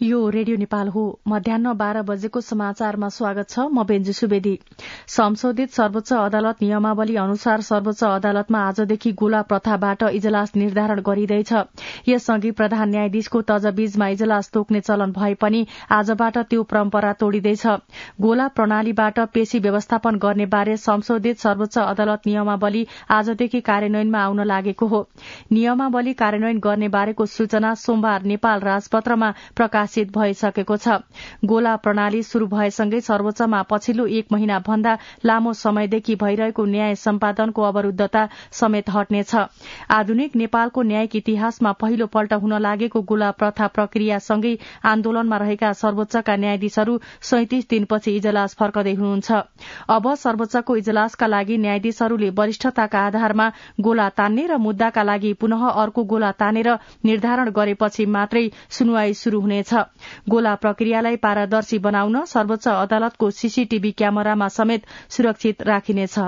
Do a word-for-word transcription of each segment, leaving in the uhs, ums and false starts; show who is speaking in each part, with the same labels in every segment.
Speaker 1: यो रेडियो नेपाल हो। मध्याह्न बाह्र बजेको समाचारमा स्वागत छ। म बेन्जु सुवेदी। संशोधित सर्वोच्च अदालत नियमावली अनुसार सर्वोच्च अदालतमा आजदेखि गोला प्रथाबाट इजलास निर्धारण गरिँदैछ। यसअघि प्रधान न्यायाधीशको तजविजमा इजलास तोक्ने चलन भए पनि आजबाट त्यो परम्परा तोडिँदैछ। गोला प्रणालीबाट पेशी व्यवस्थापन गर्ने बारे संशोधित सर्वोच्च अदालत नियमावली आजदेखि कार्यान्वयनमा आउन लागेको हो। नियमावली कार्यान्वयन गर्ने बारेको सूचना सोमबार नेपाल राजपत्रमा प्रकाशित भइसकेको छ। गोला प्रणाली शुरू भएसँगै सर्वोच्चमा पछिल्लो एक महिना भन्दा लामो समयदेखि भइरहेको न्याय सम्पादनको अवरूद्धता समेत हट्नेछ। आधुनिक नेपालको न्यायिक इतिहासमा पहिलो पल्ट हुन लागेको गोला प्रथा प्रक्रियासँगै आन्दोलनमा रहेका सर्वोच्चका न्यायाधीशहरू सैंतिस दिनपछि इजलास फर्कदै हुनुहुन्छ। अब सर्वोच्चको इजलासका लागि न्यायाधीशहरूले वरिष्ठताका आधारमा गोला तान्ने र मुद्दाका लागि पुनः अर्को गोला तानेर निर्धारण गरेपछि मात्रै सुनवाई शुरू हुनेछ। गोला प्रक्रियालाई पारदर्शी बनाउन सर्वोच्च अदालतको सीसीटीभी क्यामेरामा समेत सुरक्षित राखिनेछ।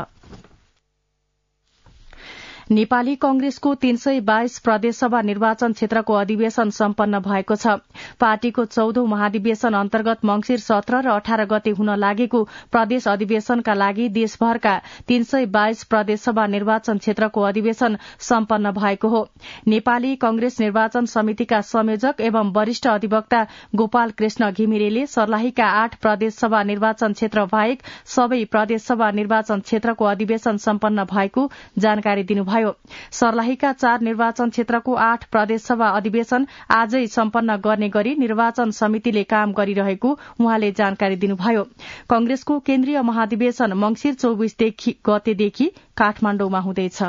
Speaker 1: नेपाली कंग्रेसको तीन सय बाइस प्रदेशसभा निर्वाचन क्षेत्रको अधिवेशन सम्पन्न भएको छ। पार्टीको चौधौं महाधिवेशन अन्तर्गत मंगिर सत्र र अठार गते हुन लागेको प्रदेश अधिवेशनका लागि देशभरका तीन सय बाइस प्रदेशसभा निर्वाचन क्षेत्रको अधिवेशन सम्पन्न भएको हो। नेपाली कंग्रेस निर्वाचन समितिका संयोजक एवं वरिष्ठ अधिवक्ता गोपाल कृष्ण घिमिरेले सर्लाहीका आठ प्रदेशसभा निर्वाचन क्षेत्र बाहेक सबै प्रदेशसभा निर्वाचन क्षेत्रको अधिवेशन सम्पन्न भएको जानकारी दिनुभयो। सर्लाहीका चार निर्वाचन क्षेत्रको आठ प्रदेशसभा अधिवेशन आजै सम्पन्न गर्ने गरी निर्वाचन समितिले काम गरिरहेको उहाँले जानकारी दिनुभयो। कंग्रेसको केन्द्रीय महाधिवेशन मंगिर चौबीस गतेदेखि काठमाण्डुमा हुँदैछ।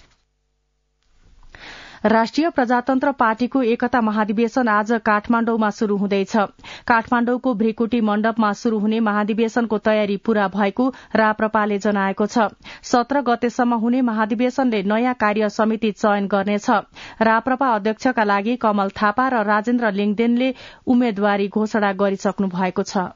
Speaker 1: राष्ट्रिय प्रजातन्त्र पार्टीको एकता महाधिवेशन आज काठमाण्डुमा शुरू हुँदैछ। काठमाण्डुको भ्रिकुटी मण्डपमा शुरू हुने महाधिवेशनको तयारी पूरा भएको राप्रपाले जनाएको छ। सत्र गतेसम्म हुने महाधिवेशनले नयाँ कार्य समिति चयन गर्नेछ। राप्रपा अध्यक्षका लागि कमल थापा र राजेन्द्र लिङदेनले उम्मेद्वारी घोषणा गरिसक्नु भएको छ।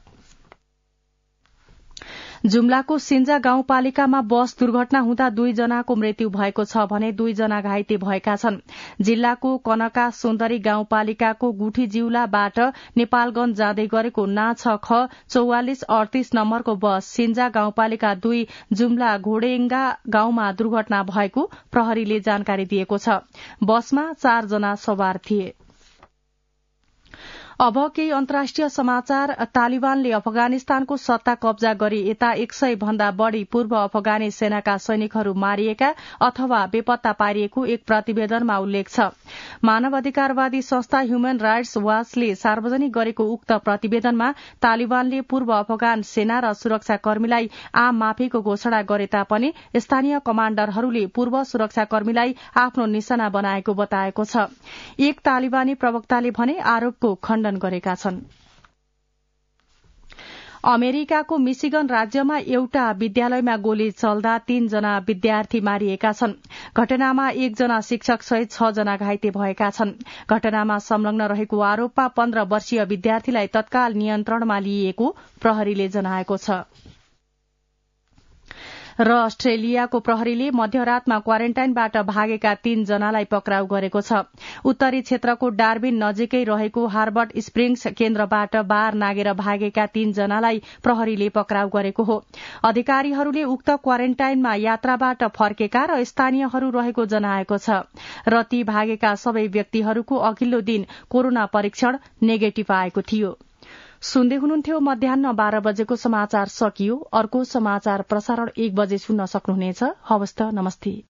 Speaker 1: जुम्लाको सिन्जा गाउँपालिकामा बस दुर्घटना हुँदा दुई जनाको मृत्यु भएको छ भने दुई जना घाइते भएका छन्। जिल्लाको कनका सुन्दरी गाउँपालिकाको गुठी जिउलाबाट नेपालगंज जाँदै गरेको ना छ ख चौवालिस अडतीस नम्बरको बस सिन्जा गाउँपालिका दुई जुम्ला घोडेङ्गा गाउँमा दुर्घटना भएको प्रहरीले जानकारी दिएको छ। बसमा चार जना सवार थिए। अब केही अन्तर्राष्ट्रिय समाचार। तालिबानले अफगानिस्तानको सत्ता कब्जा गरी यता एक सय भन्दा बढ़ी पूर्व अफगानी सेनाका सैनिकहरू मारिएका अथवा बेपत्ता पारिएको एक प्रतिवेदनमा उल्लेख छ। मानवाधिकारवादी संस्था ह्युमन राइट्स वाचले सार्वजनिक गरेको उक्त प्रतिवेदनमा तालिबानले पूर्व अफगान सेना र सुरक्षाकर्मीलाई आम माफीको घोषणा गरे तापनि स्थानीय कमाण्डरहरूले पूर्व सुरक्षाकर्मीलाई आफ्नो निशाना बनाएको बताएको छ। एक तालिबानी प्रवक्ताले भने आरोपको खण्डन गरेका छन्। अमेरिकाको मिशिगन राज्यमा एउटा विद्यालयमा गोली चल्दा तीन जना विद्यार्थी मारिएका छन्। घटनामा एकजना शिक्षक सहित छ जना घाइते भएका छन्। घटनामा संलग्न रहेको आरोपमा पन्ध्र वर्षीय विद्यार्थीलाई तत्काल नियन्त्रणमा लिइएको प्रहरीले जनाएको छ। र अस्ट्रेलियाको प्रहरीले मध्यरातमा क्वारेन्टाइनबाट भागेका तीन जनालाई पक्राउ गरेको छ। उत्तरी क्षेत्रको डार्बिन नजिकै रहेको हार्बर्ट स्प्रिङ्स केन्द्रबाट बार नागेर भागेका तीन जनालाई प्रहरीले पक्राउ गरेको हो। अधिकारीहरूले उक्त क्वारेन्टाइनमा यात्राबाट फर्केका र स्थानीयहरू रहेको जनाएको छ र ती भागेका सबै व्यक्तिहरूको अघिल्लो दिन कोरोना परीक्षण नेगेटिभ आएको थियो। सुन्दै हुनुहुन्थ्यो मध्याह्न बाह्र बजेको समाचार सकियो। अर्को समाचार प्रसारण एक बजे सुन्न सक्नुहुनेछ। हवस् त, नमस्ते।